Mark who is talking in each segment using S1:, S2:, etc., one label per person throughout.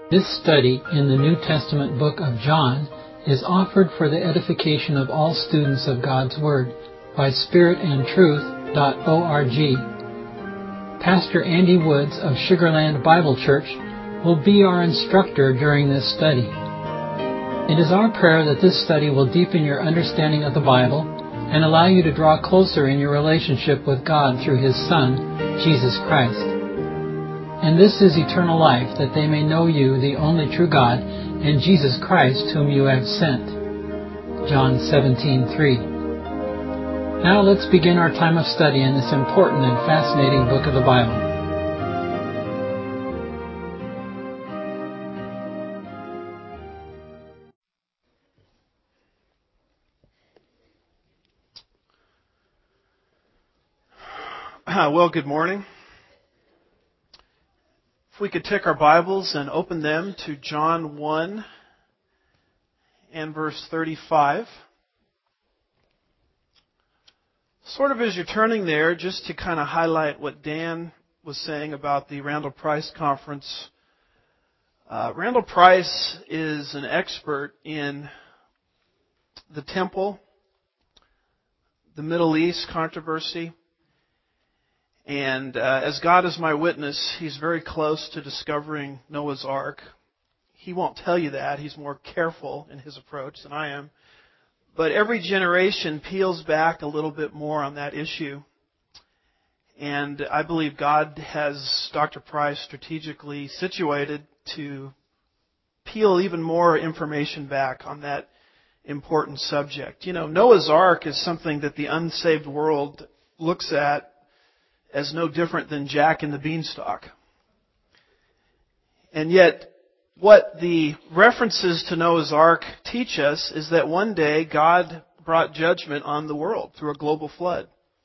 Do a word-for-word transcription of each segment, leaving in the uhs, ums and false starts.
S1: This study in the New Testament book of John is offered for the edification of all students of God's Word by spirit and truth dot org. Pastor Andy Woods of Sugarland Bible Church will be our instructor during this study. It is our prayer that this study will deepen your understanding of the Bible and allow you to draw closer in your relationship with God through His Son, Jesus Christ. And this is eternal life, that they may know you, the only true God, and Jesus Christ, whom you have sent. John seventeen three. Now let's begin our time of study in this important and fascinating book of the Bible.
S2: Well, good morning. If we could take our Bibles and open them to John one and verse thirty-five. Sort of as you're turning there, just to kind of highlight what Dan was saying about the Randall Price Conference. Uh, Randall Price is an expert in the temple, the Middle East controversy. And uh, as God is my witness, he's very close to discovering Noah's Ark. He won't tell you that. He's more careful in his approach than I am. But every generation peels back a little bit more on that issue. And I believe God has Doctor Price strategically situated to peel even more information back on that important subject. You know, Noah's Ark is something that the unsaved world looks at as no different than Jack and the Beanstalk. And yet, what the references to Noah's Ark teach us is that one day God brought judgment on the world through a global flood.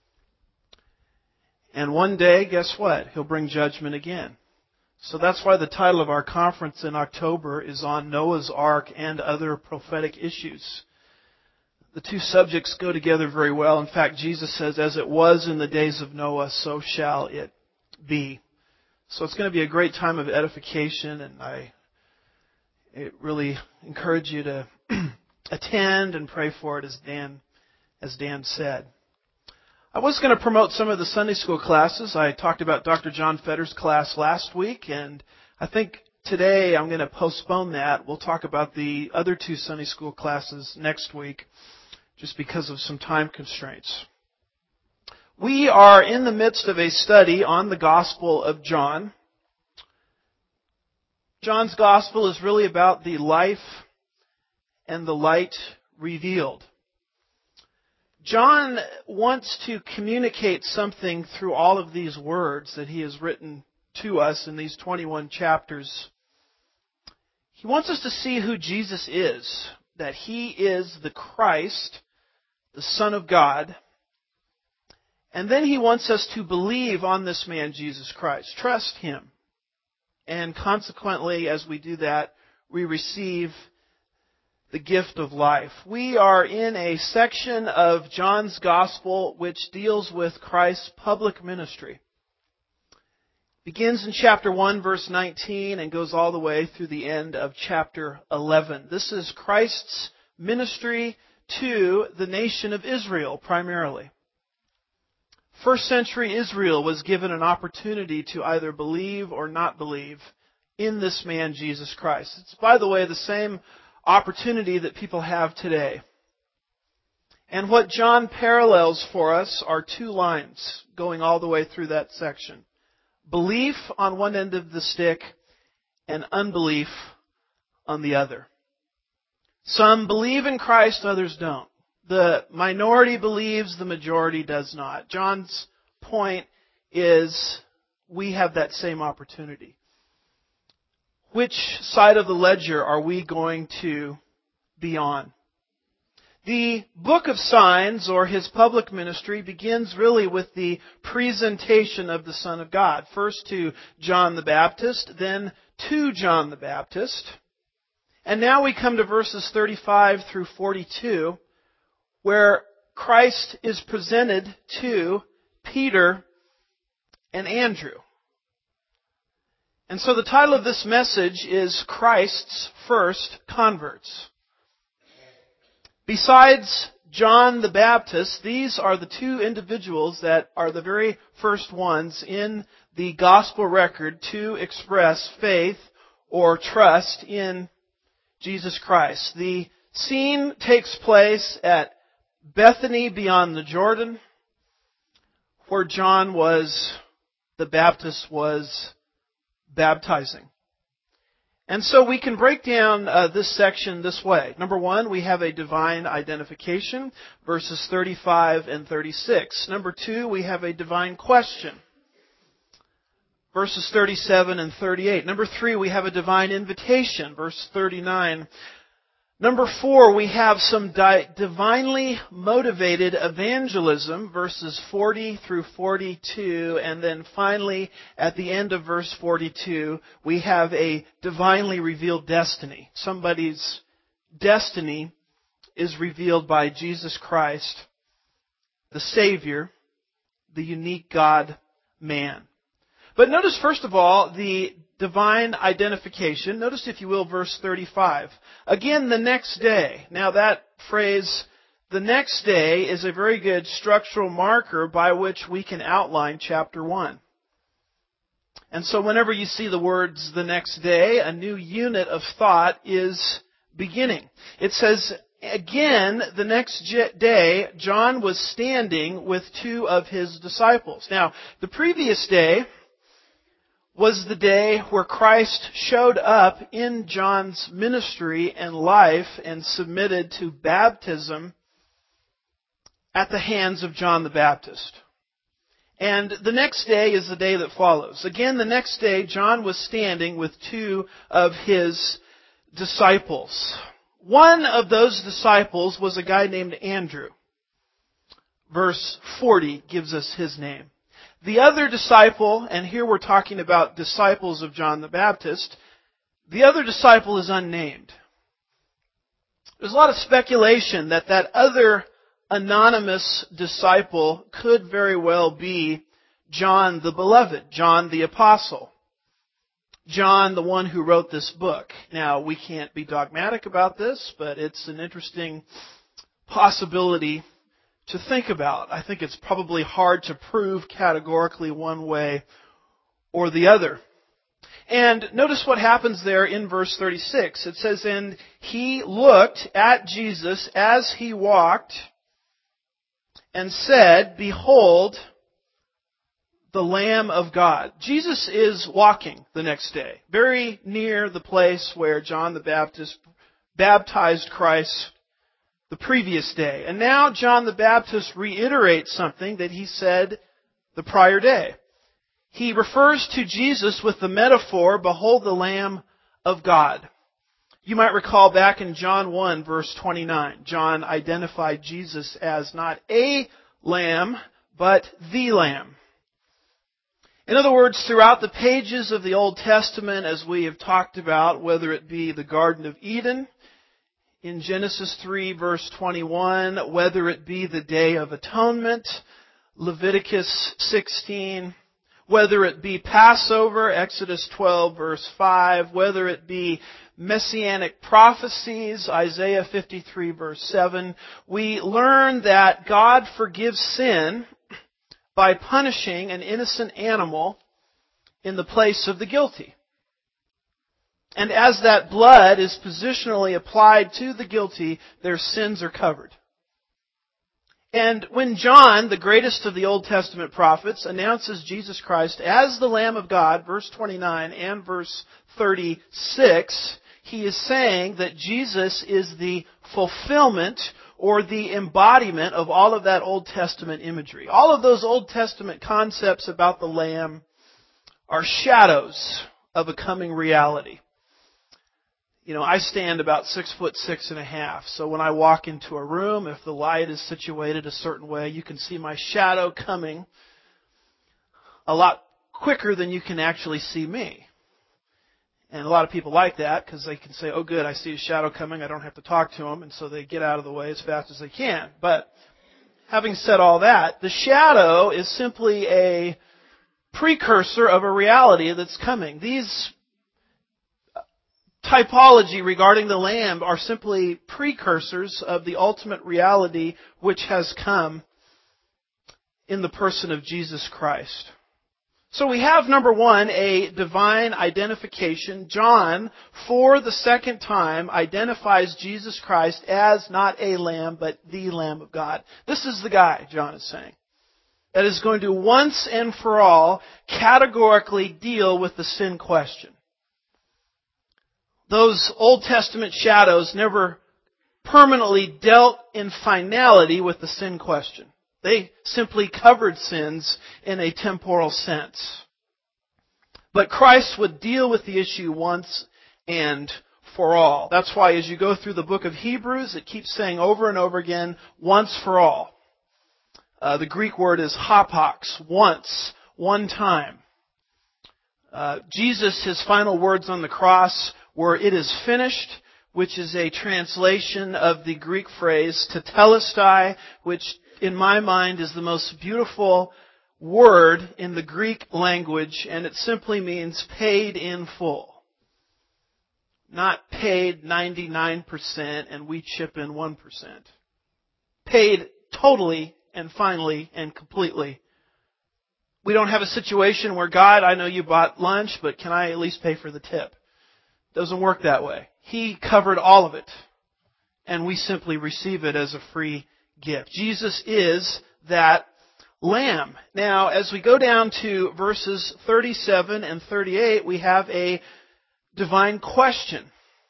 S2: And one day, guess what? He'll bring judgment again. So that's why the title of our conference in October is on Noah's Ark and Other Prophetic Issues. The two subjects go together very well. In fact, Jesus says, as it was in the days of Noah, so shall it be. So it's going to be a great time of edification, and I really encourage you to attend and pray for it, as Dan, as Dan said. I was going to promote some of the Sunday school classes. I talked about Doctor John Fetter's class last week, and I think today I'm going to postpone that. We'll talk about the other two Sunday school classes next week, just because of some time constraints. We are in the midst of a study on the Gospel of John. John's Gospel is really about the life and the light revealed. John wants to communicate something through all of these words that he has written to us in these twenty-one chapters. He wants us to see who Jesus is, that He is the Christ, the Son of God. And then He wants us to believe on this man, Jesus Christ. Trust Him. And consequently, as we do that, we receive the gift of life. We are in a section of John's Gospel which deals with Christ's public ministry. Begins in chapter one, verse nineteen, and goes all the way through the end of chapter eleven. This is Christ's ministry to the nation of Israel, primarily. First century Israel was given an opportunity to either believe or not believe in this man, Jesus Christ. It's, by the way, the same opportunity that people have today. And what John parallels for us are two lines going all the way through that section. Belief on one end of the stick and unbelief on the other. Some believe in Christ, others don't. The minority believes, the majority does not. John's point is we have that same opportunity. Which side of the ledger are we going to be on? The book of signs, or his public ministry, begins really with the presentation of the Son of God. First to John the Baptist, then to John the Baptist. And now we come to verses thirty-five through forty-two, where Christ is presented to Peter and Andrew. And so the title of this message is Christ's First Converts. Besides John the Baptist, these are the two individuals that are the very first ones in the gospel record to express faith or trust in Jesus Christ. The scene takes place at Bethany beyond the Jordan, where John was, the Baptist was baptizing. And so we can break down uh, this section this way. Number one, we have a divine identification, verses thirty-five and thirty-six. Number two, we have a divine question, verses thirty-seven and thirty-eight. Number three, we have a divine invitation, verse thirty-nine. Number four, we have some di- divinely motivated evangelism, verses forty through forty-two, and then finally, at the end of verse forty-two, we have a divinely revealed destiny. Somebody's destiny is revealed by Jesus Christ, the Savior, the unique God-man. But notice, first of all, the divine identification. Notice, if you will, verse thirty-five. Again, the next day. Now that phrase, the next day, is a very good structural marker by which we can outline chapter one. And so whenever you see the words the next day, a new unit of thought is beginning. It says, again, the next day, John was standing with two of his disciples. Now, the previous day was the day where Christ showed up in John's ministry and life and submitted to baptism at the hands of John the Baptist. And the next day is the day that follows. Again, the next day, John was standing with two of his disciples. One of those disciples was a guy named Andrew. Verse forty gives us his name. The other disciple, and here we're talking about disciples of John the Baptist, the other disciple is unnamed. There's a lot of speculation that that other anonymous disciple could very well be John the Beloved, John the Apostle, John the one who wrote this book. Now, we can't be dogmatic about this, but it's an interesting possibility to think about. I think it's probably hard to prove categorically one way or the other. And notice what happens there in verse thirty-six. It says, and he looked at Jesus as he walked and said, behold, the Lamb of God. Jesus is walking the next day, very near the place where John the Baptist baptized Christ the previous day. And now John the Baptist reiterates something that he said the prior day. He refers to Jesus with the metaphor, behold the Lamb of God. You might recall back in John one, verse twenty-nine, John identified Jesus as not a lamb, but the Lamb. In other words, throughout the pages of the Old Testament, as we have talked about, whether it be the Garden of Eden, in Genesis three, verse twenty-one, whether it be the Day of Atonement, Leviticus sixteen, whether it be Passover, Exodus twelve, verse five, whether it be Messianic prophecies, Isaiah fifty-three, verse seven, we learn that God forgives sin by punishing an innocent animal in the place of the guilty. And as that blood is positionally applied to the guilty, their sins are covered. And when John, the greatest of the Old Testament prophets, announces Jesus Christ as the Lamb of God, verse twenty-nine and verse thirty-six, he is saying that Jesus is the fulfillment or the embodiment of all of that Old Testament imagery. All of those Old Testament concepts about the Lamb are shadows of a coming reality. You know, I stand about six foot six and a half. So when I walk into a room, if the light is situated a certain way, you can see my shadow coming a lot quicker than you can actually see me. And a lot of people like that because they can say, oh good, I see a shadow coming, I don't have to talk to them. And so they get out of the way as fast as they can. But having said all that, the shadow is simply a precursor of a reality that's coming. These typology regarding the Lamb are simply precursors of the ultimate reality which has come in the person of Jesus Christ. So we have, number one, a divine identification. John, for the second time, identifies Jesus Christ as not a lamb, but the Lamb of God. This is the guy, John is saying, that is going to once and for all categorically deal with the sin question. Those Old Testament shadows never permanently dealt in finality with the sin question. They simply covered sins in a temporal sense. But Christ would deal with the issue once and for all. That's why as you go through the book of Hebrews, it keeps saying over and over again, once for all. Uh, the Greek word is hapax, once, one time. Uh, Jesus, his final words on the cross were, "It is finished," which is a translation of the Greek phrase tetelestai, which in my mind is the most beautiful word in the Greek language, and it simply means paid in full. Not paid ninety-nine percent and we chip in one percent. Paid totally and finally and completely. We don't have a situation where, God, I know you bought lunch, but can I at least pay for the tip? Doesn't work that way. He covered all of it, and we simply receive it as a free gift. Jesus is that Lamb. Now, as we go down to verses thirty-seven and thirty-eight, we have a divine question.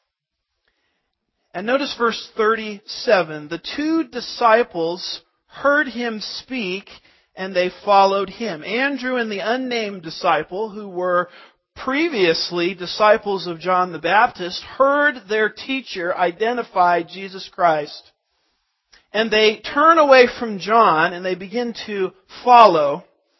S2: And notice verse thirty-seven. The two disciples heard him speak, and they followed him. Andrew and the unnamed disciple, who were previously disciples of John the Baptist, heard their teacher identify Jesus Christ. And they turn away from John and they begin to follow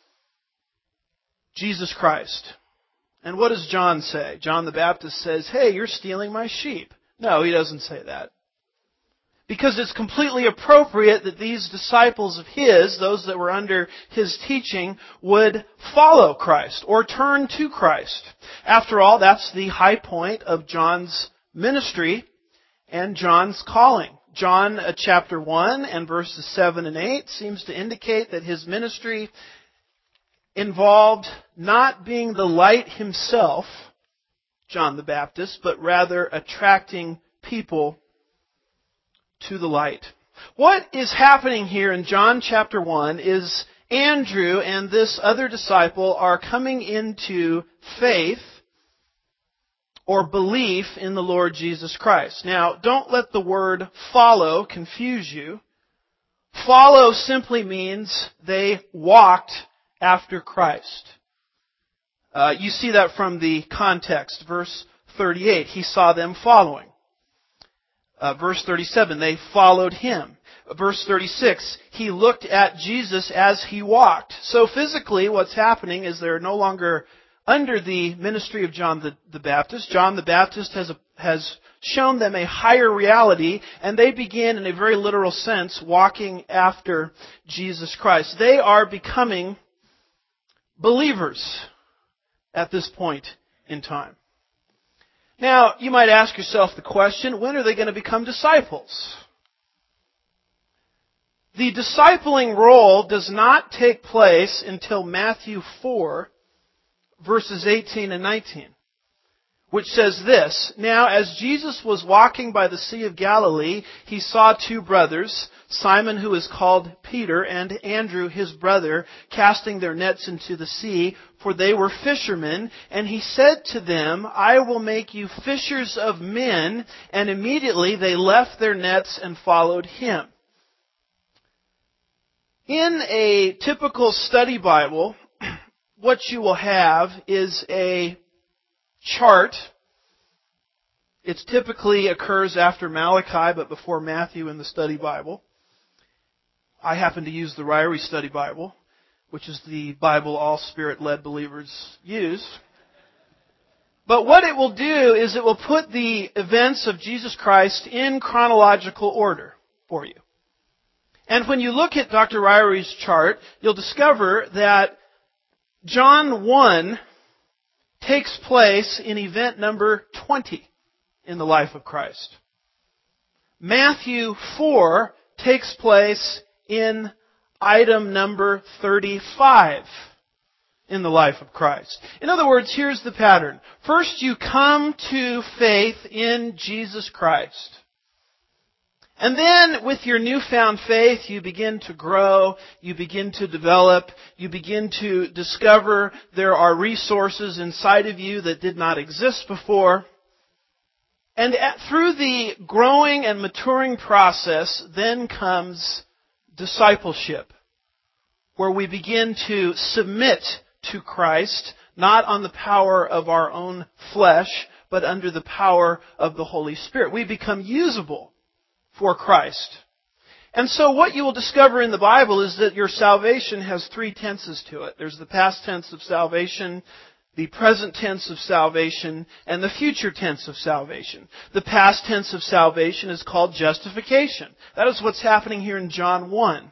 S2: Jesus Christ. And what does John say? John the Baptist says, "Hey, you're stealing my sheep." No, he doesn't say that. Because it's completely appropriate that these disciples of his, those that were under his teaching, would follow Christ or turn to Christ. After all, that's the high point of John's ministry and John's calling. John uh, chapter one and verses seven and eight seems to indicate that his ministry involved not being the light himself, John the Baptist, but rather attracting people to the light. What is happening here in John chapter one is Andrew and this other disciple are coming into faith or belief in the Lord Jesus Christ. Now, don't let the word follow confuse you. Follow simply means they walked after Christ. Uh, you see that from the context. Verse thirty-eight, he saw them following. Uh, verse thirty-seven, they followed him. Verse thirty-six, he looked at Jesus as he walked. So physically, what's happening is they're no longer under the ministry of John the, the Baptist. John the Baptist has a, has shown them a higher reality, and they begin, in a very literal sense, walking after Jesus Christ. They are becoming believers at this point in time. Now, you might ask yourself the question, when are they going to become disciples? The discipling role does not take place until Matthew four, verses eighteen and nineteen, which says this, "Now as Jesus was walking by the Sea of Galilee, he saw two brothers, Simon who is called Peter and Andrew his brother, casting their nets into the sea, for they were fishermen. And he said to them, 'I will make you fishers of men.' And immediately they left their nets and followed him." In a typical study Bible, what you will have is a chart. It typically occurs after Malachi, but before Matthew in the study Bible. I happen to use the Ryrie Study Bible, which is the Bible all Spirit-led believers use. But what it will do is it will put the events of Jesus Christ in chronological order for you. And when you look at Doctor Ryrie's chart, you'll discover that John one takes place in event number twenty in the life of Christ. Matthew four takes place in item number thirty-five in the life of Christ. In other words, here's the pattern. First, you come to faith in Jesus Christ. And then, with your newfound faith, you begin to grow, you begin to develop, you begin to discover there are resources inside of you that did not exist before. And at, through the growing and maturing process, then comes discipleship, where we begin to submit to Christ, not on the power of our own flesh, but under the power of the Holy Spirit. We become usable for Christ. And so what you will discover in the Bible is that your salvation has three tenses to it. There's the past tense of salvation, the present tense of salvation, and the future tense of salvation. The past tense of salvation is called justification. That is what's happening here in John one.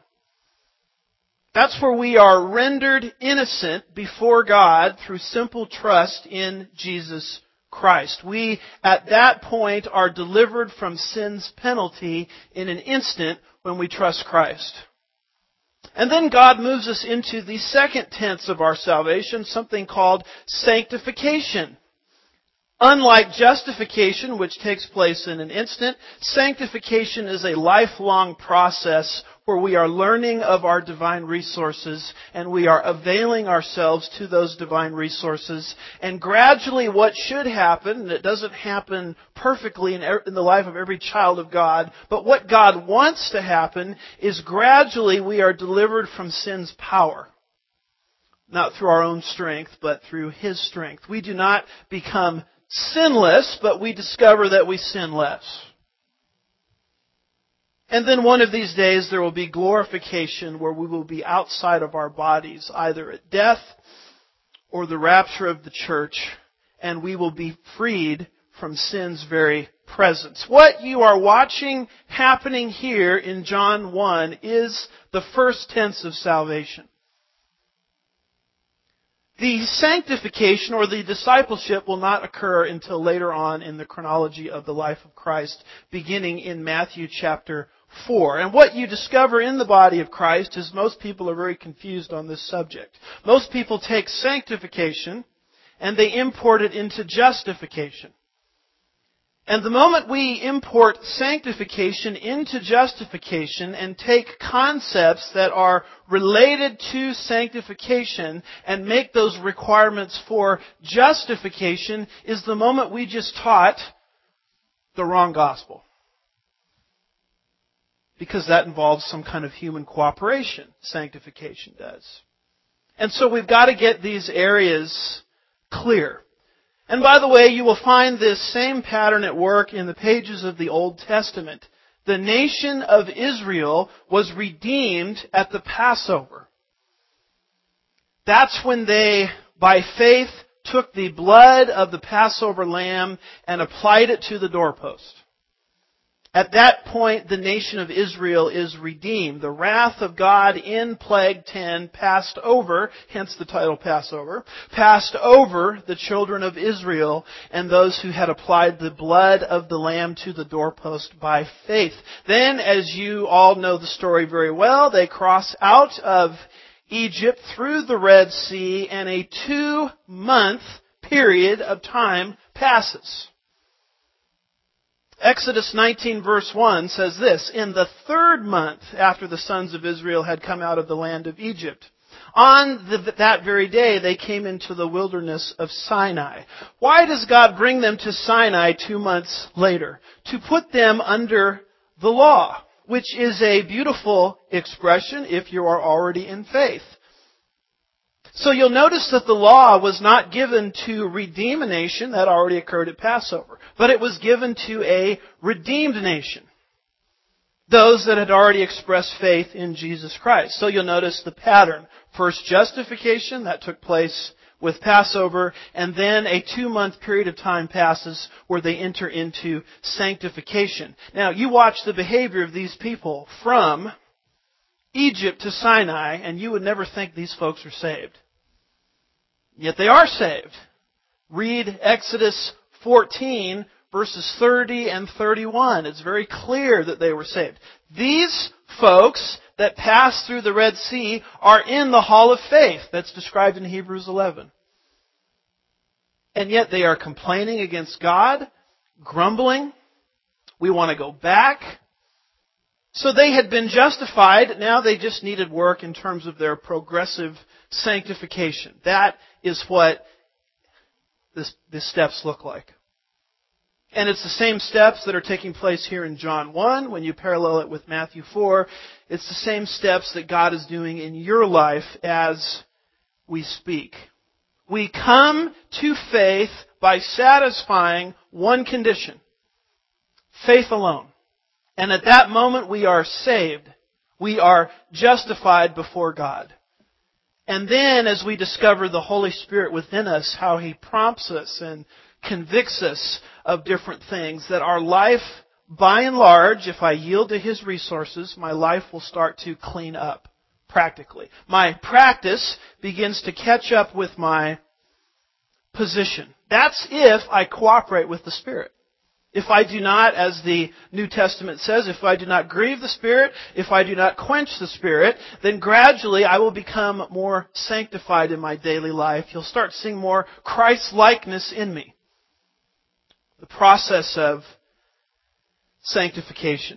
S2: That's where we are rendered innocent before God through simple trust in Jesus Christ. We, at that point, are delivered from sin's penalty in an instant when we trust Christ. And then God moves us into the second tense of our salvation, something called sanctification. Unlike justification, which takes place in an instant, sanctification is a lifelong process where we are learning of our divine resources and we are availing ourselves to those divine resources. And gradually what should happen, and it doesn't happen perfectly in the life of every child of God, but what God wants to happen is gradually we are delivered from sin's power. Not through our own strength, but through His strength. We do not become sinless, but we discover that we sin less. And then one of these days there will be glorification where we will be outside of our bodies, either at death or the rapture of the church, and we will be freed from sin's very presence. What you are watching happening here in John one is the first tense of salvation. The sanctification or the discipleship will not occur until later on in the chronology of the life of Christ, beginning in Matthew chapter four. And what you discover in the body of Christ is most people are very confused on this subject. Most people take sanctification and they import it into justification. And the moment we import sanctification into justification and take concepts that are related to sanctification and make those requirements for justification is the moment we just taught the wrong gospel. Because that involves some kind of human cooperation, sanctification does. And so we've got to get these areas clear. And by the way, you will find this same pattern at work in the pages of the Old Testament. The nation of Israel was redeemed at the Passover. That's when they, by faith, took the blood of the Passover lamb and applied it to the doorpost. At that point, the nation of Israel is redeemed. The wrath of God in Plague ten passed over, hence the title Passover, passed over the children of Israel and those who had applied the blood of the Lamb to the doorpost by faith. Then, as you all know the story very well, they cross out of Egypt through the Red Sea and a two-month period of time passes. Exodus nineteen verse one says this, "In the third month after the sons of Israel had come out of the land of Egypt, on the, that very day they came into the wilderness of Sinai." Why does God bring them to Sinai two months later? To put them under the law, which is a beautiful expression if you are already in faith. So you'll notice that the law was not given to redeem a nation. That already occurred at Passover. But it was given to a redeemed nation. Those that had already expressed faith in Jesus Christ. So you'll notice the pattern. First justification, that took place with Passover. And then a two-month period of time passes where they enter into sanctification. Now you watch the behavior of these people from Egypt to Sinai, and you would never think these folks are saved. Yet they are saved. Read Exodus fourteen, verses thirty and thirty-one. It's very clear that they were saved. These folks that passed through the Red Sea are in the hall of faith that's described in Hebrews eleven. And yet they are complaining against God, grumbling. We want to go back. So they had been justified. Now they just needed work in terms of their progressive sanctification. That is what this, these steps look like. And it's the same steps that are taking place here in John one. When you parallel it with Matthew four, it's the same steps that God is doing in your life as we speak. We come to faith by satisfying one condition. Faith alone. And at that moment we are saved. We are justified before God. And then as we discover the Holy Spirit within us, how He prompts us and convicts us of different things, that our life, by and large, if I yield to His resources, my life will start to clean up, practically. My practice begins to catch up with my position. That's if I cooperate with the Spirit. If I do not, as the New Testament says, if I do not grieve the Spirit, if I do not quench the Spirit, then gradually I will become more sanctified in my daily life. You'll start seeing more Christ-likeness in me. The process of sanctification.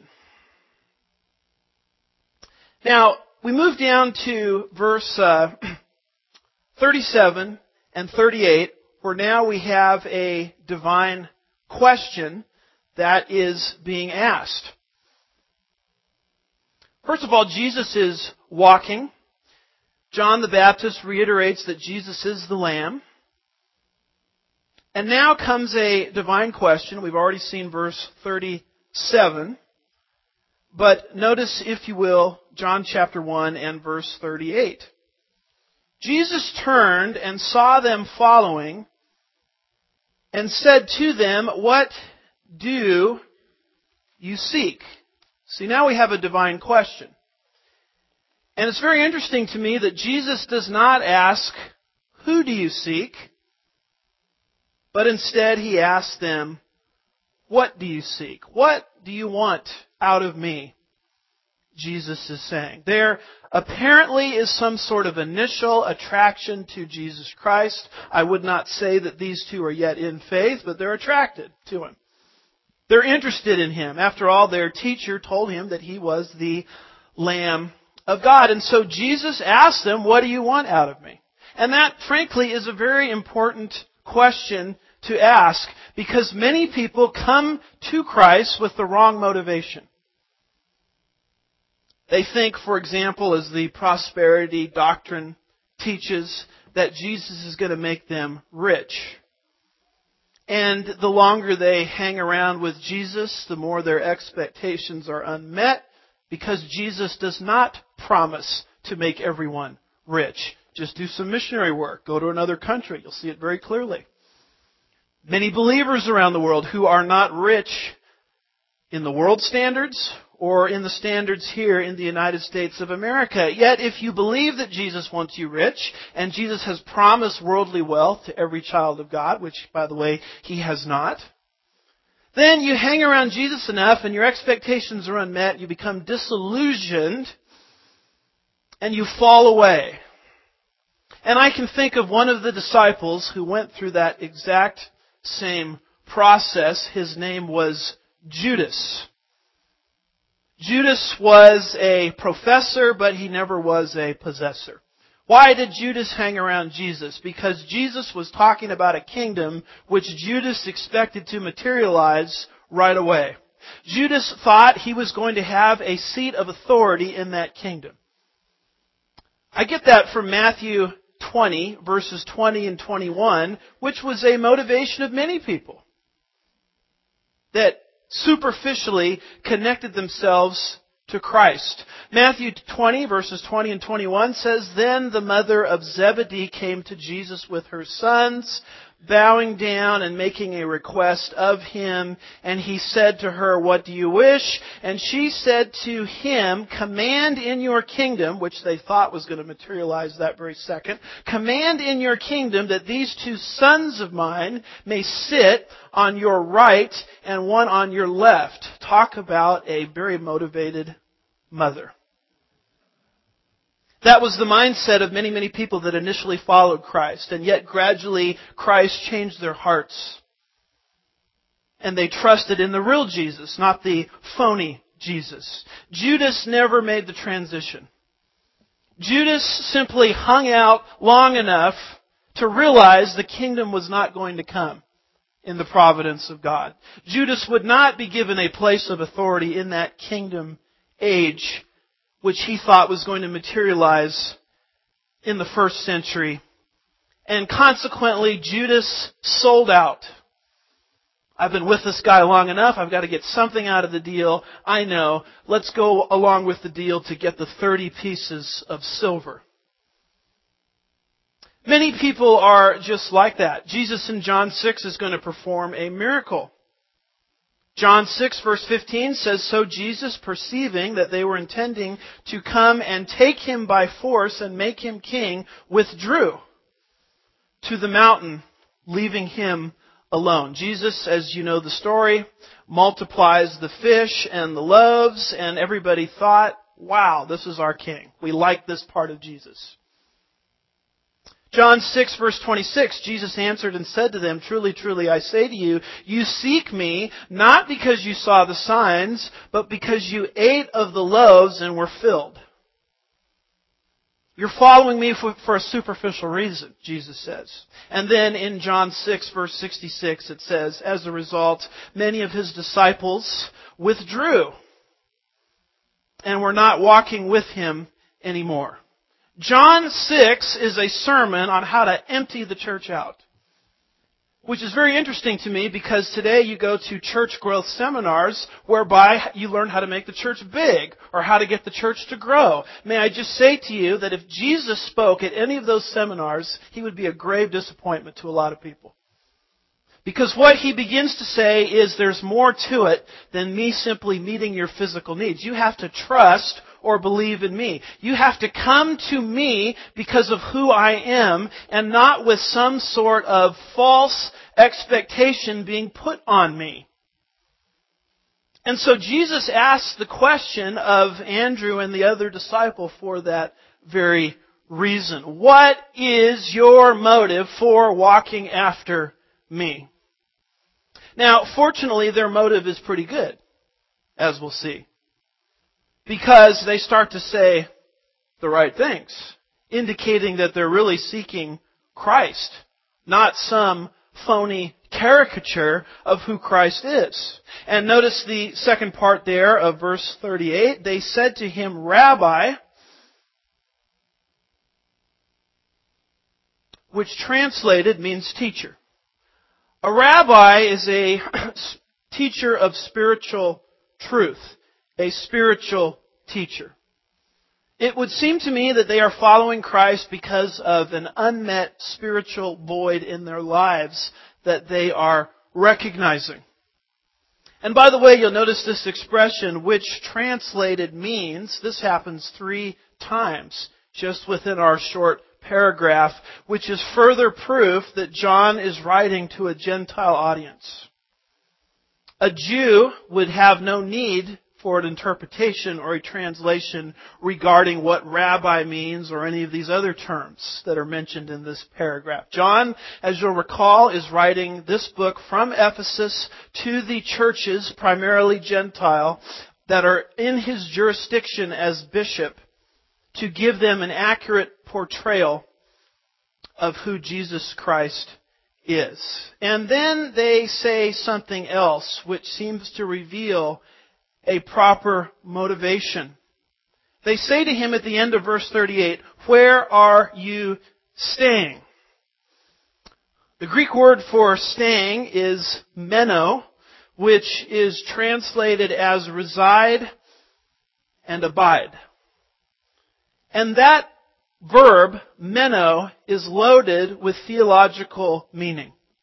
S2: Now, we move down to verse uh, thirty-seven and thirty-eight, where now we have a divine question that is being asked. First of all, Jesus is walking. John the Baptist reiterates that Jesus is the Lamb. And now comes a divine question. We've already seen verse thirty-seven. But notice, if you will, John chapter one and verse thirty-eight. Jesus turned and saw them following and said to them, "What do you seek?" See, now we have a divine question. And it's very interesting to me that Jesus does not ask, "Who do you seek?" But instead He asks them, "What do you seek? What do you want out of me?" Jesus is saying. There apparently is some sort of initial attraction to Jesus Christ. I would not say that these two are yet in faith, but they're attracted to Him. They're interested in Him. After all, their teacher told him that He was the Lamb of God. And so Jesus asked them, "What do you want out of me?" And that, frankly, is a very important question to ask, because many people come to Christ with the wrong motivation. They think, for example, as the prosperity doctrine teaches, that Jesus is going to make them rich. And the longer they hang around with Jesus, the more their expectations are unmet, because Jesus does not promise to make everyone rich. Just do some missionary work. Go to another country. You'll see it very clearly. Many believers around the world who are not rich in the world standards or in the standards here in the United States of America. Yet if you believe that Jesus wants you rich, and Jesus has promised worldly wealth to every child of God, which, by the way, He has not, then you hang around Jesus enough and your expectations are unmet, you become disillusioned, and you fall away. And I can think of one of the disciples who went through that exact same process. His name was Judas. Judas was a professor, but he never was a possessor. Why did Judas hang around Jesus? Because Jesus was talking about a kingdom which Judas expected to materialize right away. Judas thought he was going to have a seat of authority in that kingdom. I get that from Matthew twenty, verses twenty and twenty-one, which was a motivation of many people that superficially connected themselves to Christ. Matthew twenty, verses twenty and twenty-one says, "Then the mother of Zebedee came to Jesus with her sons, bowing down and making a request of him. And he said to her, "What do you wish?" And she said to him, "Command in your kingdom," which they thought was going to materialize that very second, "command in your kingdom that these two sons of mine may sit on your right and one on your left." Talk about a very motivated mother. That was the mindset of many, many people that initially followed Christ, and yet gradually Christ changed their hearts. And they trusted in the real Jesus, not the phony Jesus. Judas never made the transition. Judas simply hung out long enough to realize the kingdom was not going to come in the providence of God. Judas would not be given a place of authority in that kingdom age, which he thought was going to materialize in the first century. And consequently, Judas sold out. I've been with this guy long enough. I've got to get something out of the deal. I know. Let's go along with the deal to get the thirty pieces of silver. Many people are just like that. Jesus in John six is going to perform a miracle. John six verse fifteen says, "So Jesus, perceiving that they were intending to come and take him by force and make him king, withdrew to the mountain, leaving him alone." Jesus, as you know the story, multiplies the fish and the loaves, and everybody thought, wow, this is our king. We like this part of Jesus. John six verse twenty-six, Jesus answered and said to them, "Truly, truly, I say to you, you seek me not because you saw the signs, but because you ate of the loaves and were filled." You're following me for, for a superficial reason, Jesus says. And then in John six verse sixty-six it says, as a result, many of his disciples withdrew and were not walking with him anymore. John six is a sermon on how to empty the church out. Which is very interesting to me because today you go to church growth seminars whereby you learn how to make the church big or how to get the church to grow. May I just say to you that if Jesus spoke at any of those seminars, he would be a grave disappointment to a lot of people. Because what he begins to say is there's more to it than me simply meeting your physical needs. You have to trust or believe in me. You have to come to me because of who I am and not with some sort of false expectation being put on me. And so Jesus asks the question of Andrew and the other disciple for that very reason. What is your motive for walking after me? Now, fortunately, their motive is pretty good, as we'll see. Because they start to say the right things, indicating that they're really seeking Christ, not some phony caricature of who Christ is. And notice the second part there of verse thirty-eight. They said to him, "Rabbi," which translated means teacher. A rabbi is a teacher of spiritual truth. A spiritual teacher. It would seem to me that they are following Christ because of an unmet spiritual void in their lives that they are recognizing. And by the way, you'll notice this expression, which translated means, this happens three times just within our short paragraph, which is further proof that John is writing to a Gentile audience. A Jew would have no need for an interpretation or a translation regarding what rabbi means or any of these other terms that are mentioned in this paragraph. John, as you'll recall, is writing this book from Ephesus to the churches, primarily Gentile, that are in his jurisdiction as bishop to give them an accurate portrayal of who Jesus Christ is. And then they say something else which seems to reveal a proper motivation. They say to him at the end of verse thirty-eight, "Where are you staying?" The Greek word for staying is meno, which is translated as reside and abide. And that verb, meno, is loaded with theological meaning.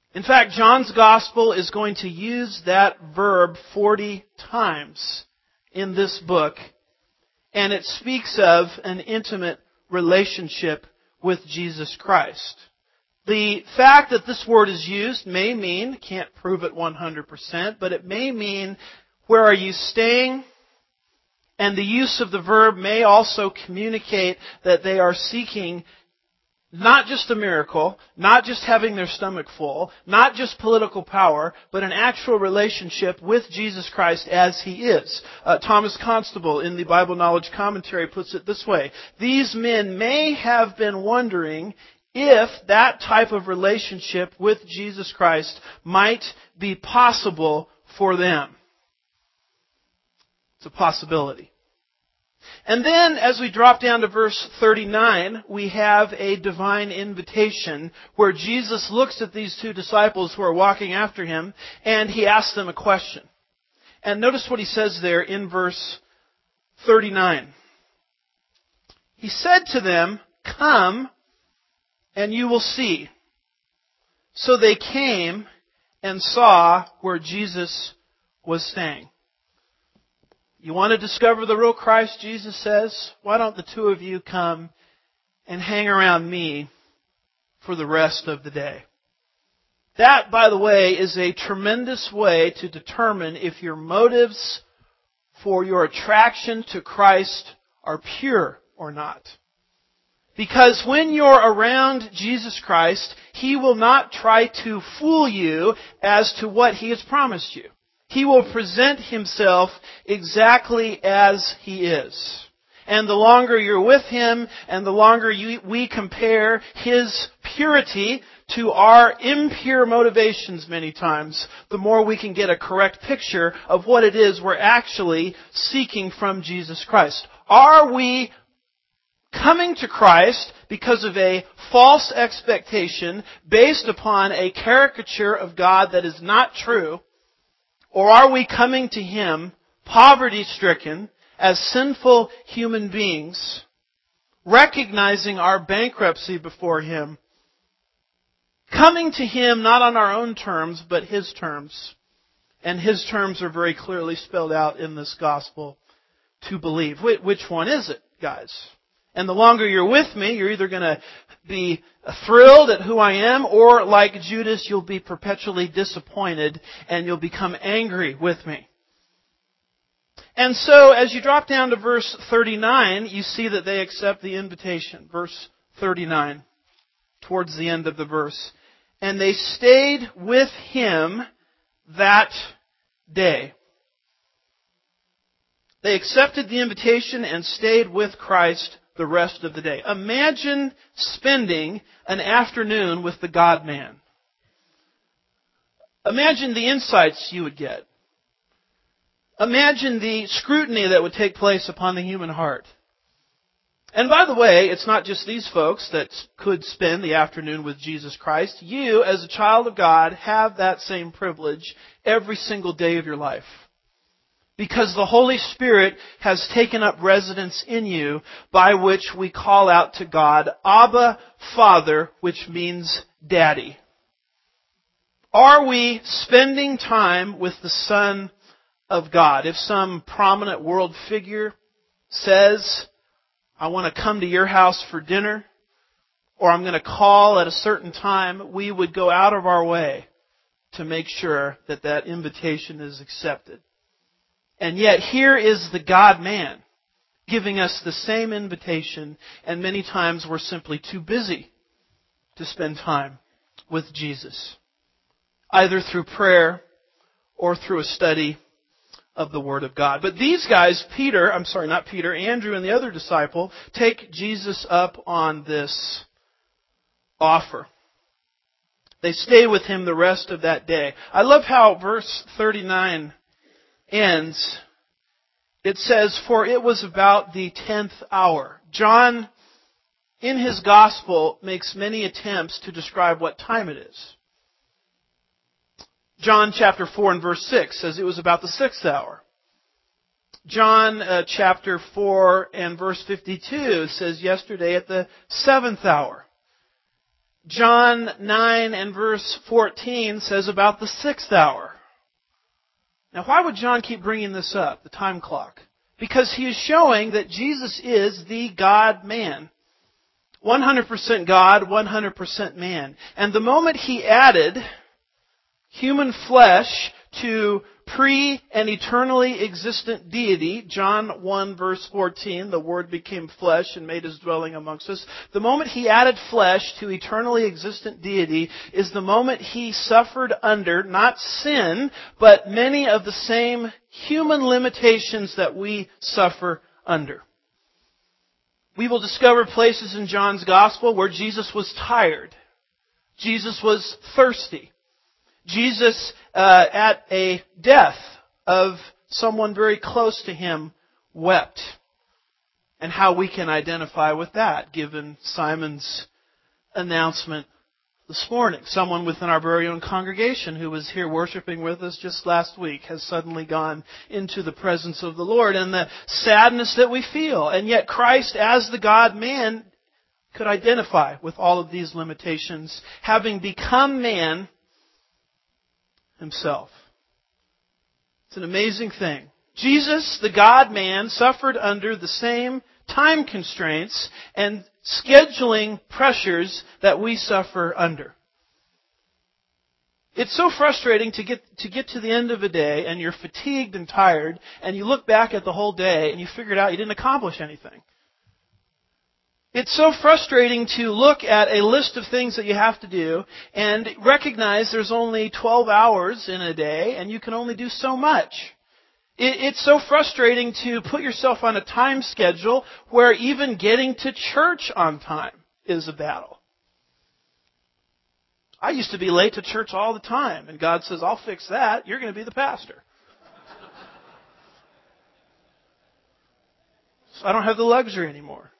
S2: In fact, John's Gospel is going to use that verb forty times in this book, and it speaks of an intimate relationship with Jesus Christ. The fact that this word is used may mean, can't prove it one hundred percent, but it may mean, where are you staying? And the use of the verb may also communicate that they are seeking not just a miracle, not just having their stomach full, not just political power, but an actual relationship with Jesus Christ as He is. Uh, Thomas Constable in the Bible Knowledge Commentary puts it this way: these men may have been wondering if that type of relationship with Jesus Christ might be possible for them. It's a possibility. And then, as we drop down to verse thirty-nine, we have a divine invitation where Jesus looks at these two disciples who are walking after Him, and He asks them a question. And notice what He says there in verse thirty-nine. He said to them, "Come, and you will see." So they came and saw where Jesus was staying. You want to discover the real Christ, Jesus says? Why don't the two of you come and hang around me for the rest of the day? That, by the way, is a tremendous way to determine if your motives for your attraction to Christ are pure or not. Because when you're around Jesus Christ, He will not try to fool you as to what He has promised you. He will present Himself exactly as He is. And the longer you're with Him, and the longer you, we compare His purity to our impure motivations many times, the more we can get a correct picture of what it is we're actually seeking from Jesus Christ. Are we coming to Christ because of a false expectation based upon a caricature of God that is not true? Or are we coming to Him poverty-stricken as sinful human beings, recognizing our bankruptcy before Him, coming to Him not on our own terms, but His terms? And His terms are very clearly spelled out in this gospel to believe. Which one is it, guys? And the longer you're with me, you're either going to be thrilled at who I am, or like Judas, you'll be perpetually disappointed and you'll become angry with me. And so, as you drop down to verse thirty-nine, you see that they accept the invitation. Verse thirty-nine, towards the end of the verse. And they stayed with Him that day. They accepted the invitation and stayed with Christ the rest of the day. Imagine spending an afternoon with the God-man. Imagine the insights you would get. Imagine the scrutiny that would take place upon the human heart. And by the way, it's not just these folks that could spend the afternoon with Jesus Christ. You, as a child of God, have that same privilege every single day of your life. Because the Holy Spirit has taken up residence in you, by which we call out to God, Abba, Father, which means Daddy. Are we spending time with the Son of God? If some prominent world figure says, I want to come to your house for dinner, or I'm going to call at a certain time, we would go out of our way to make sure that that invitation is accepted. And yet here is the God-man giving us the same invitation, and many times we're simply too busy to spend time with Jesus, either through prayer or through a study of the Word of God. But these guys, Peter, I'm sorry, not Peter, Andrew and the other disciple, take Jesus up on this offer. They stay with Him the rest of that day. I love how verse thirty-nine ends. It says, for it was about the tenth hour. John, in his gospel, makes many attempts to describe what time it is. John chapter four and verse six says it was about the sixth hour. John uh, chapter four and verse fifty-two says yesterday at the seventh hour. John nine and verse fourteen says about the sixth hour. Now, why would John keep bringing this up, the time clock? Because he is showing that Jesus is the God-man. one hundred percent God, one hundred percent man. And the moment he added human flesh to pre and eternally existent deity, John one verse fourteen, the Word became flesh and made His dwelling amongst us. The moment He added flesh to eternally existent deity is the moment He suffered under, not sin, but many of the same human limitations that we suffer under. We will discover places in John's Gospel where Jesus was tired. Jesus was thirsty. Jesus, uh, at a death of someone very close to Him, wept. And how we can identify with that, given Simon's announcement this morning. Someone within our very own congregation who was here worshiping with us just last week has suddenly gone into the presence of the Lord, and the sadness that we feel. And yet Christ, as the God-man, could identify with all of these limitations, having become man Himself. It's an amazing thing. Jesus, the God-man, suffered under the same time constraints and scheduling pressures that we suffer under. It's so frustrating to get to get to the end of a day and you're fatigued and tired and you look back at the whole day and you figured out you didn't accomplish anything. It's so frustrating to look at a list of things that you have to do and recognize there's only twelve hours in a day and you can only do so much. It's so frustrating to put yourself on a time schedule where even getting to church on time is a battle. I used to be late to church all the time, and God says, I'll fix that. You're going to be the pastor. So I don't have the luxury anymore.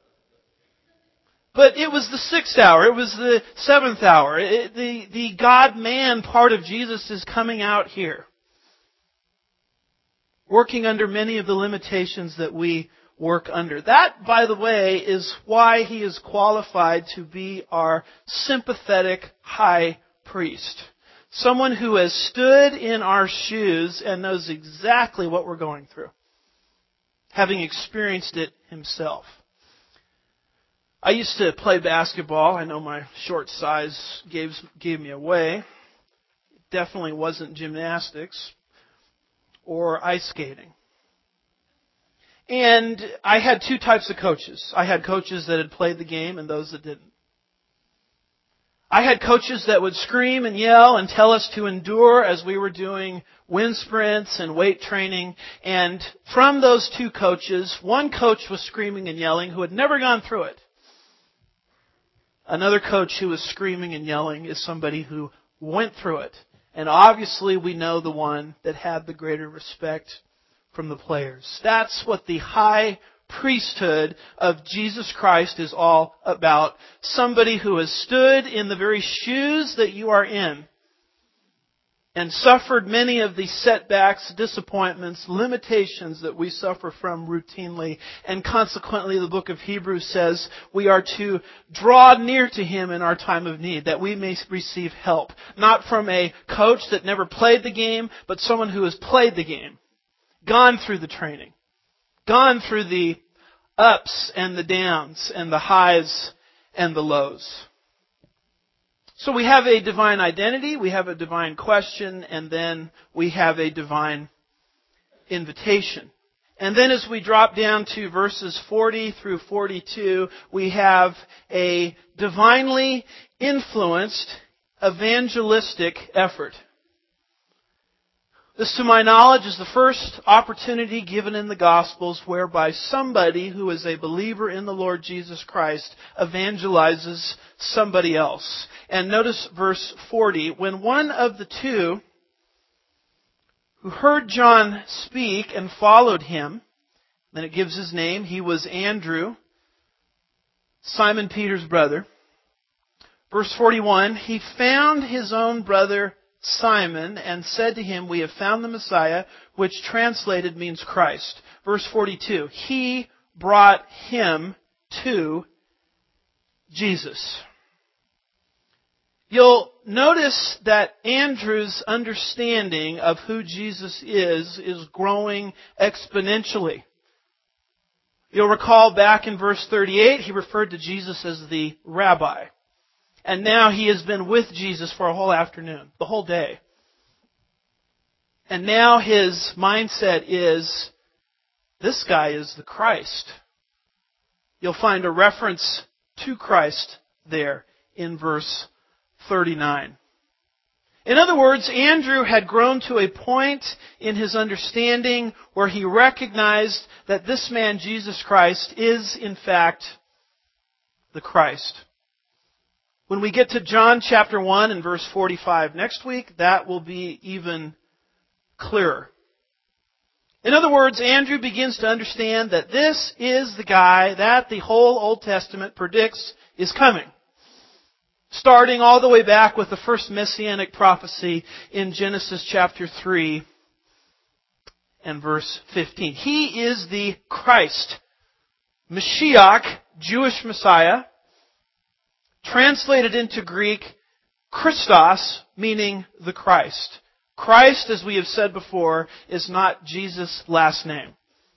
S2: But it was the sixth hour. It was the seventh hour. It, the, the God-man part of Jesus is coming out here, working under many of the limitations that we work under. That, by the way, is why He is qualified to be our sympathetic high priest. Someone who has stood in our shoes and knows exactly what we're going through, having experienced it Himself. I used to play basketball. I know my short size gave, gave me away. It definitely wasn't gymnastics or ice skating. And I had two types of coaches. I had coaches that had played the game and those that didn't. I had coaches that would scream and yell and tell us to endure as we were doing wind sprints and weight training. And from those two coaches, one coach was screaming and yelling who had never gone through it. Another coach who was screaming and yelling is somebody who went through it. And obviously we know the one that had the greater respect from the players. That's what the high priesthood of Jesus Christ is all about. Somebody who has stood in the very shoes that you are in and suffered many of the setbacks, disappointments, limitations that we suffer from routinely. And consequently, the book of Hebrews says we are to draw near to Him in our time of need, that we may receive help. Not from a coach that never played the game, but someone who has played the game, gone through the training, gone through the ups and the downs and the highs and the lows. So we have a divine identity, we have a divine question, and then we have a divine invitation. And then as we drop down to verses forty through forty-two, we have a divinely influenced evangelistic effort. This, to my knowledge, is the first opportunity given in the Gospels whereby somebody who is a believer in the Lord Jesus Christ evangelizes somebody else. And notice verse forty. When one of the two who heard John speak and followed him, then it gives his name, he was Andrew, Simon Peter's brother. Verse forty-one, he found his own brother Simon and said to him, we have found the Messiah, which translated means Christ. Verse forty-two, he brought him to Jesus. You'll notice that Andrew's understanding of who Jesus is is growing exponentially. You'll recall back in verse thirty-eight, he referred to Jesus as the rabbi. And now he has been with Jesus for a whole afternoon, the whole day. And now his mindset is, this guy is the Christ. You'll find a reference to Christ there in verse thirty-nine. In other words, Andrew had grown to a point in his understanding where he recognized that this man, Jesus Christ, is in fact the Christ. When we get to John chapter one and verse forty-five next week, that will be even clearer. In other words, Andrew begins to understand that this is the guy that the whole Old Testament predicts is coming. Starting all the way back with the first messianic prophecy in Genesis chapter three and verse fifteen. He is the Christ, Mashiach, Jewish Messiah, translated into Greek, Christos, meaning the Christ. Christ, as we have said before, is not Jesus' last name.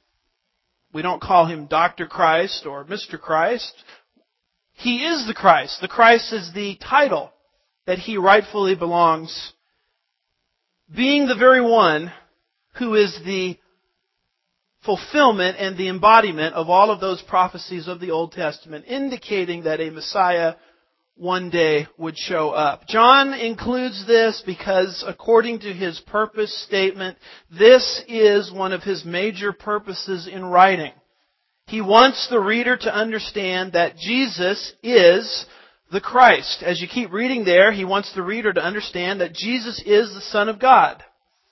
S2: We don't call him Doctor Christ or Mister Christ. He is the Christ. The Christ is the title that he rightfully belongs, being the very one who is the fulfillment and the embodiment of all of those prophecies of the Old Testament, indicating that a Messiah one day would show up. John includes this because, according to his purpose statement, this is one of his major purposes in writing. He wants the reader to understand that Jesus is the Christ. As you keep reading there, he wants the reader to understand that Jesus is the Son of God.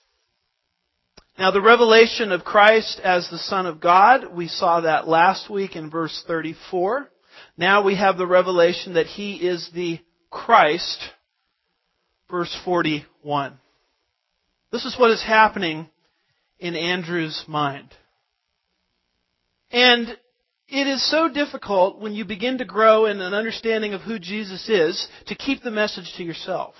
S2: Now, the revelation of Christ as the Son of God, we saw that last week in verse thirty-four. Now we have the revelation that he is the Christ, verse forty-one. This is what is happening in Andrew's mind. And it is so difficult when you begin to grow in an understanding of who Jesus is to keep the message to yourself.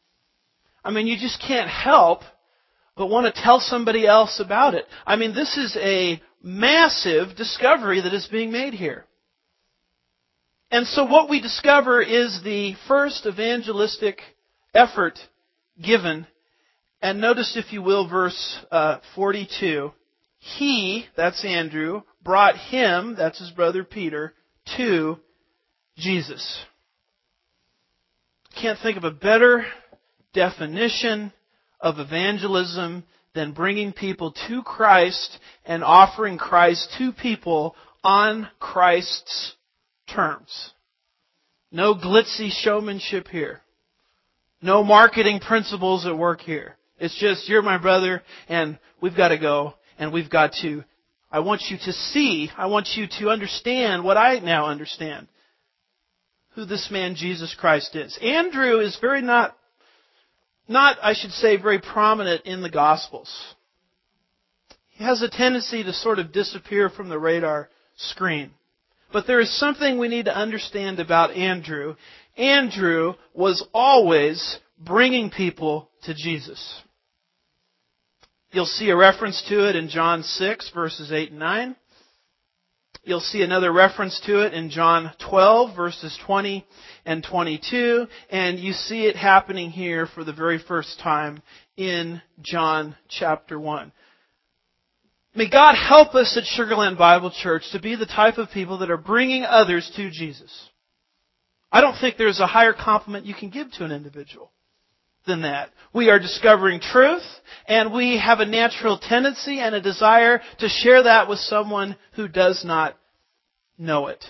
S2: I mean, you just can't help but want to tell somebody else about it. I mean, this is a massive discovery that is being made here. And so what we discover is the first evangelistic effort given. And notice, if you will, verse uh, forty-two. He, that's Andrew, brought him, that's his brother Peter, to Jesus. Can't think of a better definition of evangelism than bringing people to Christ and offering Christ to people on Christ's terms. No glitzy showmanship here. No marketing principles at work here. It's just, you're my brother, and we've got to go, and we've got to, I want you to see, I want you to understand what I now understand. Who this man Jesus Christ is. Andrew is very not, not, I should say, very prominent in the Gospels. He has a tendency to sort of disappear from the radar screen. But there is something we need to understand about Andrew. Andrew was always bringing people to Jesus. You'll see a reference to it in John six, verses eight and nine. You'll see another reference to it in John twelve, verses twenty and twenty-two. And you see it happening here for the very first time in John chapter one. May God help us at Sugarland Bible Church to be the type of people that are bringing others to Jesus. I don't think there's a higher compliment you can give to an individual than that. We are discovering truth, and we have a natural tendency and a desire to share that with someone who does not know it.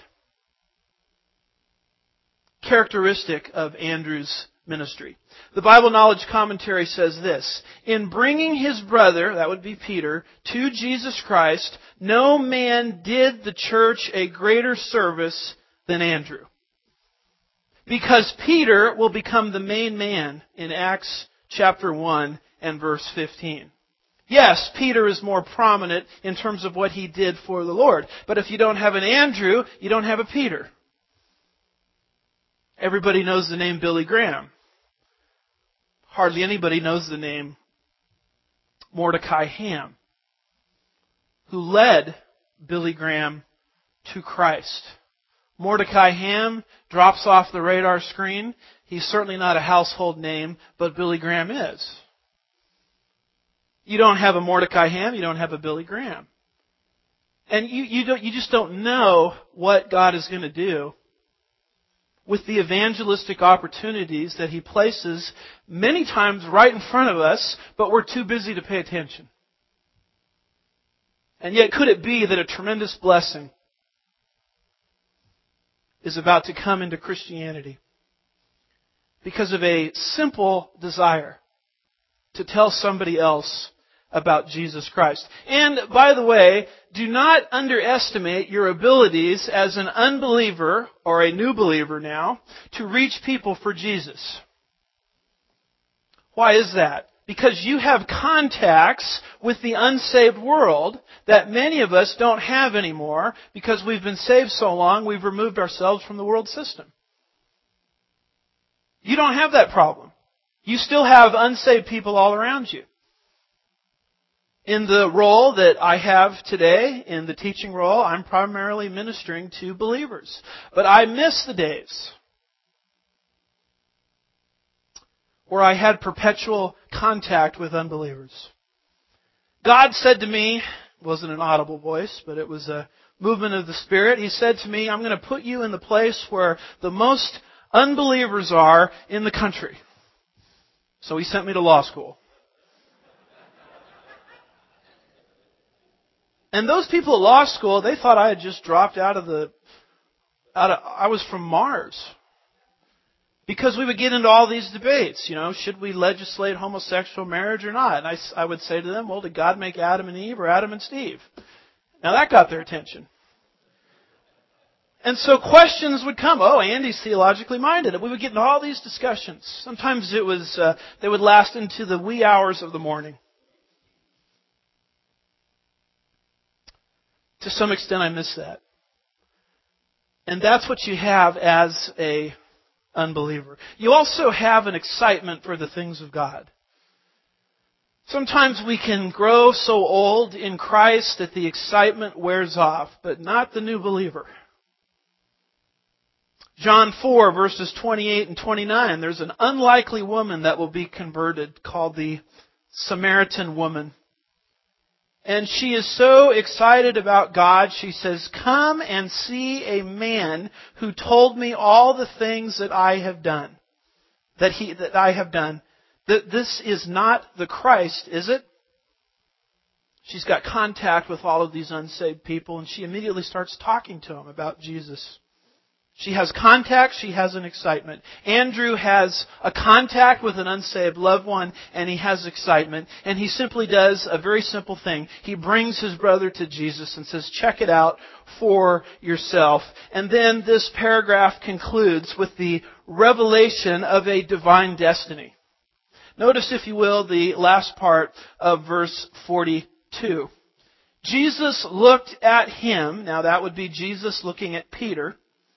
S2: Characteristic of Andrew's ministry. The Bible Knowledge Commentary says this: in bringing his brother, that would be Peter, to Jesus Christ, no man did the church a greater service than Andrew. Because Peter will become the main man in Acts chapter one and verse fifteen. Yes, Peter is more prominent in terms of what he did for the Lord. But if you don't have an Andrew, you don't have a Peter. Everybody knows the name Billy Graham. hardly anybody knows the name Mordecai Ham, who led Billy Graham to Christ. Mordecai Ham drops off the radar screen. He's certainly not a household name, but Billy Graham is. You don't have a Mordecai Ham, you don't have a Billy Graham. And you, you, don't, you just don't know what God is going to do with the evangelistic opportunities that He places many times right in front of us, but we're too busy to pay attention. And yet, could it be that a tremendous blessing is about to come into Christianity because of a simple desire to tell somebody else about Jesus Christ? And, by the way, do not underestimate your abilities as an unbeliever, or a new believer now, to reach people for Jesus. Why is that? Because you have contacts with the unsaved world that many of us don't have anymore because we've been saved so long we've removed ourselves from the world system. You don't have that problem. You still have unsaved people all around you. In the role that I have today, in the teaching role, I'm primarily ministering to believers. But I miss the days where I had perpetual contact with unbelievers. God said to me, it wasn't an audible voice, but it was a movement of the Spirit. He said to me, I'm going to put you in the place where the most unbelievers are in the country. So He sent me to law school. And those people at law school, they thought I had just dropped out of the, out of, I was from Mars. Because we would get into all these debates, you know, should we legislate homosexual marriage or not? And I, I would say to them, well, did God make Adam and Eve or Adam and Steve? Now that got their attention. And so questions would come. Oh, Andy's theologically minded. And we would get into all these discussions. Sometimes it was, uh, they would last into the wee hours of the morning. To some extent, I miss that. And that's what you have as a unbeliever. You also have an excitement for the things of God. Sometimes we can grow so old in Christ that the excitement wears off, but not the new believer. John four, verses twenty-eight and twenty-nine, there's an unlikely woman that will be converted called the Samaritan woman. And she is so excited about God, she says, come and see a man who told me all the things that I have done. That he, that I have done. That this is not the Christ, is it? She's got contact with all of these unsaved people, and she immediately starts talking to them about Jesus. She has contact, she has an excitement. Andrew has a contact with an unsaved loved one, and he has excitement. And he simply does a very simple thing. He brings his brother to Jesus and says, check it out for yourself. And then this paragraph concludes with the revelation of a divine destiny. Notice, if you will, the last part of verse forty-two. Jesus looked at him, now that would be Jesus looking at Peter,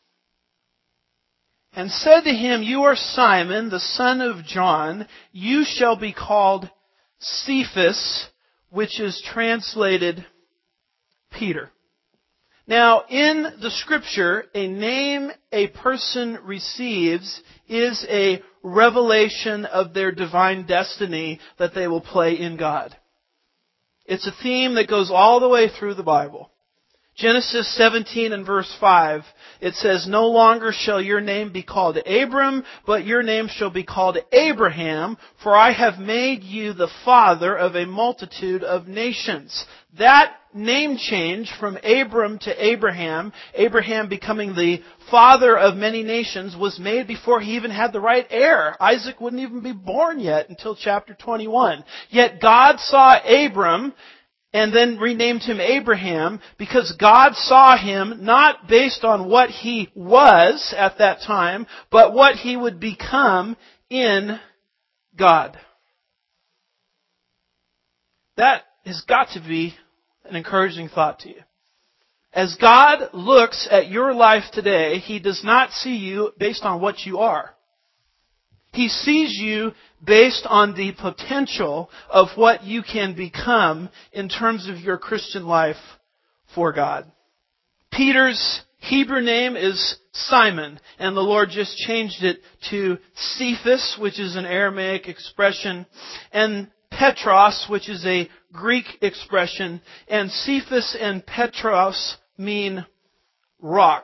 S2: and said to him, you are Simon, the son of John. You shall be called Cephas, which is translated Peter. Now, in the Scripture, a name a person receives is a revelation of their divine destiny that they will play in God. It's a theme that goes all the way through the Bible. Genesis seventeen and verse five, it says, no longer shall your name be called Abram, but your name shall be called Abraham, for I have made you the father of a multitude of nations. That name change from Abram to Abraham, Abraham becoming the father of many nations, was made before he even had the right heir. Isaac wouldn't even be born yet until chapter twenty-one. Yet God saw Abram and then renamed him Abraham because God saw him not based on what he was at that time, but what he would become in God. That has got to be an encouraging thought to you. As God looks at your life today, He does not see you based on what you are. He sees you based on the potential of what you can become in terms of your Christian life for God. Peter's Hebrew name is Simon, and the Lord just changed it to Cephas, which is an Aramaic expression, and Petros, which is a Greek expression, and Cephas and Petros mean rock.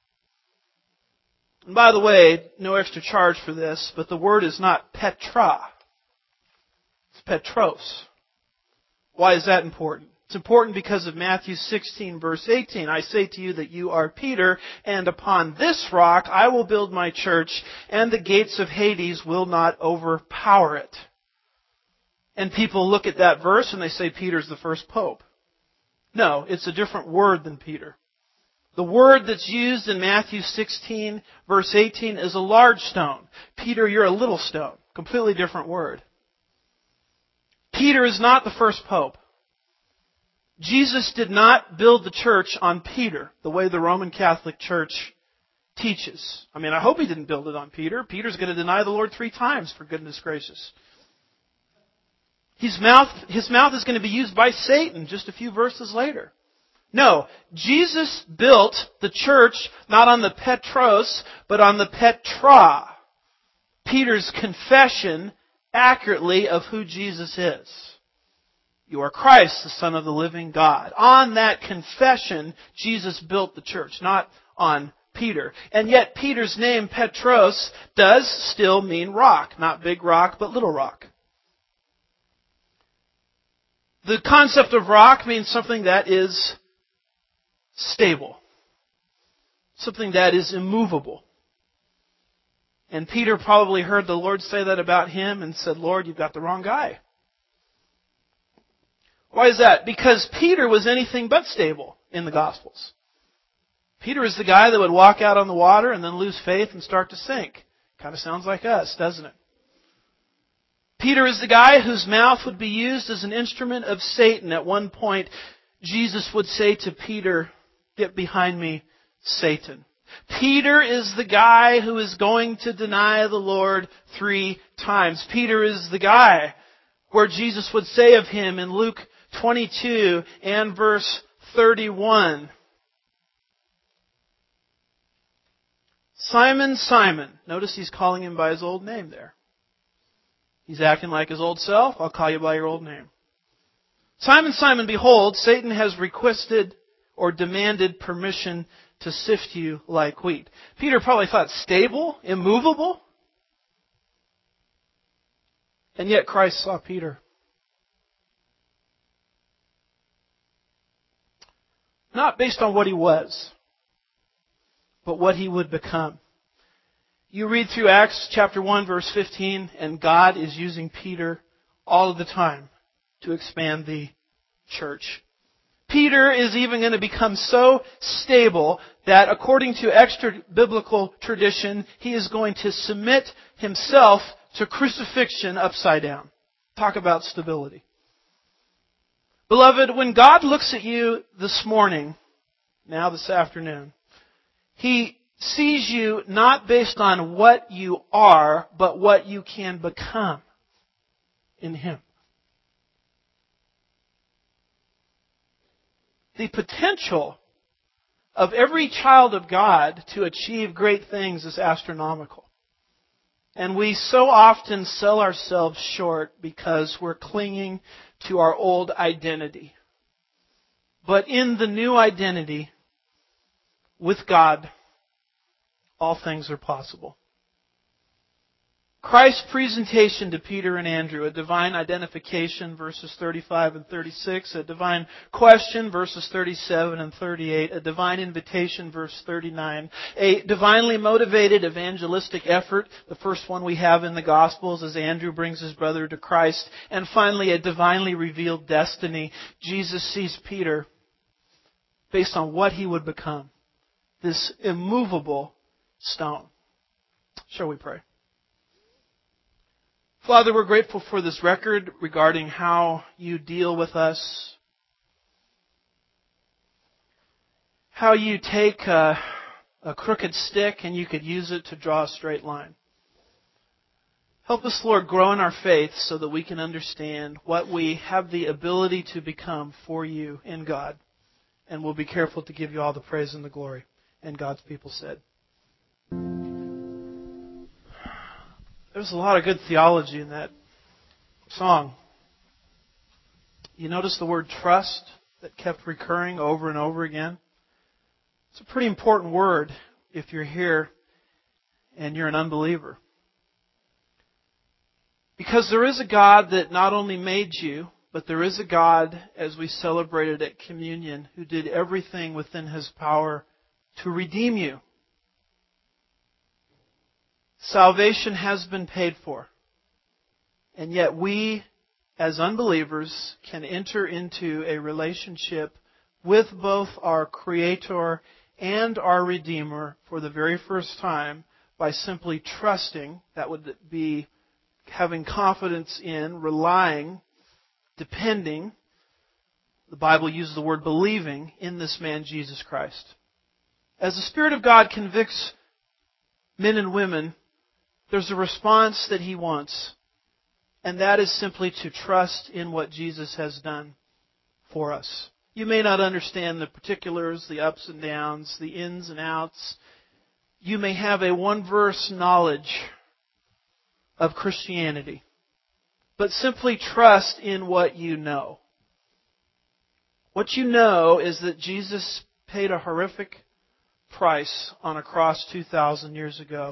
S2: And by the way, no extra charge for this, but the word is not Petra. It's Petros. Why is that important? It's important because of Matthew sixteen, verse eighteen. I say to you that you are Peter, and upon this rock I will build my church, and the gates of Hades will not overpower it. And people look at that verse and they say Peter's the first pope. No, it's a different word than Peter. The word that's used in Matthew sixteen, verse eighteen is a large stone. Peter, you're a little stone. Completely different word. Peter is not the first pope. Jesus did not build the church on Peter, the way the Roman Catholic Church teaches. I mean, I hope he didn't build it on Peter. Peter's going to deny the Lord three times, for goodness gracious. His mouth, his mouth is going to be used by Satan just a few verses later. No, Jesus built the church not on the Petros, but on the Petra. Peter's confession accurately of who Jesus is. You are Christ, the Son of the living God. On that confession, Jesus built the church, not on Peter. And yet Peter's name, Petros, does still mean rock. Not big rock, but little rock. The concept of rock means something that is stable. Something that is immovable. And Peter probably heard the Lord say that about him and said, Lord, you've got the wrong guy. Why is that? Because Peter was anything but stable in the Gospels. Peter is the guy that would walk out on the water and then lose faith and start to sink. Kind of sounds like us, doesn't it? Peter is the guy whose mouth would be used as an instrument of Satan. At one point, Jesus would say to Peter, get behind me, Satan. Peter is the guy who is going to deny the Lord three times. Peter is the guy where Jesus would say of him in Luke twenty-two and verse thirty-one, Simon, Simon. Notice he's calling him by his old name there. He's acting like his old self. I'll call you by your old name. Simon, Simon, behold, Satan has requested or demanded permission to sift you like wheat. Peter probably thought stable, immovable. And yet Christ saw Peter. Not based on what he was, but what he would become. You read through Acts chapter one, verse fifteen, and God is using Peter all of the time to expand the church. Peter is even going to become so stable that according to extra-biblical tradition, he is going to submit himself to crucifixion upside down. Talk about stability. Beloved, when God looks at you this morning, now this afternoon, He sees you not based on what you are, but what you can become in Him. The potential of every child of God to achieve great things is astronomical. And we so often sell ourselves short because we're clinging to our old identity. But in the new identity, with God, all things are possible. Christ's presentation to Peter and Andrew, a divine identification, verses thirty-five and thirty-six, a divine question, verses thirty-seven and thirty-eight, a divine invitation, verse thirty-nine, a divinely motivated evangelistic effort, the first one we have in the Gospels as Andrew brings his brother to Christ, and finally a divinely revealed destiny. Jesus sees Peter based on what he would become, this immovable stone. Shall we pray? Father, we're grateful for this record regarding how you deal with us. How you take a, a crooked stick and you could use it to draw a straight line. Help us, Lord, grow in our faith so that we can understand what we have the ability to become for you in God. And we'll be careful to give you all the praise and the glory. And God's people said. There's a lot of good theology in that song. You notice the word trust that kept recurring over and over again? It's a pretty important word if you're here and you're an unbeliever. Because there is a God that not only made you, but there is a God, as we celebrated at communion, who did everything within His power to redeem you. Salvation has been paid for. And yet we, as unbelievers, can enter into a relationship with both our Creator and our Redeemer for the very first time by simply trusting. That would be having confidence in, relying, depending. The Bible uses the word believing in this man, Jesus Christ. As the Spirit of God convicts men and women, there's a response that He wants. And that is simply to trust in what Jesus has done for us. You may not understand the particulars, the ups and downs, the ins and outs. You may have a one-verse knowledge of Christianity. But simply trust in what you know. What you know is that Jesus paid a horrific price on a cross two thousand years ago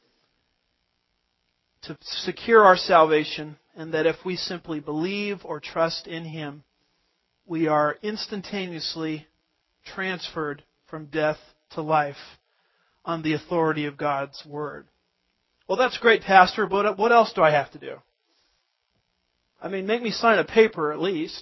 S2: to secure our salvation, and that if we simply believe or trust in Him, we are instantaneously transferred from death to life on the authority of God's Word. Well, that's great, Pastor, but what else do I have to do? I mean, make me sign a paper at least.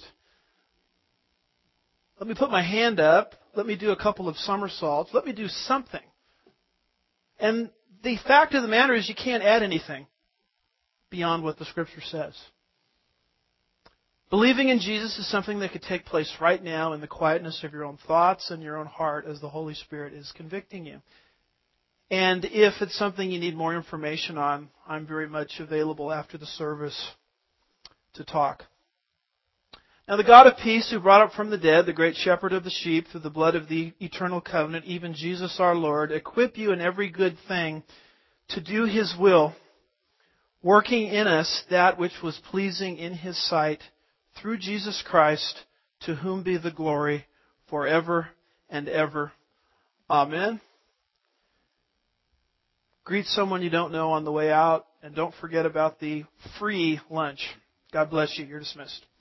S2: Let me put my hand up. Let me do a couple of somersaults. Let me do something. And the fact of the matter is you can't add anything beyond what the Scripture says. Believing in Jesus is something that could take place right now in the quietness of your own thoughts and your own heart as the Holy Spirit is convicting you. And if it's something you need more information on, I'm very much available after the service to talk. Now the God of peace who brought up from the dead the great shepherd of the sheep through the blood of the eternal covenant, even Jesus our Lord, equip you in every good thing to do His will, working in us that which was pleasing in His sight, through Jesus Christ, to whom be the glory forever and ever. Amen. Greet someone you don't know on the way out, and don't forget about the free lunch. God bless you. You're dismissed.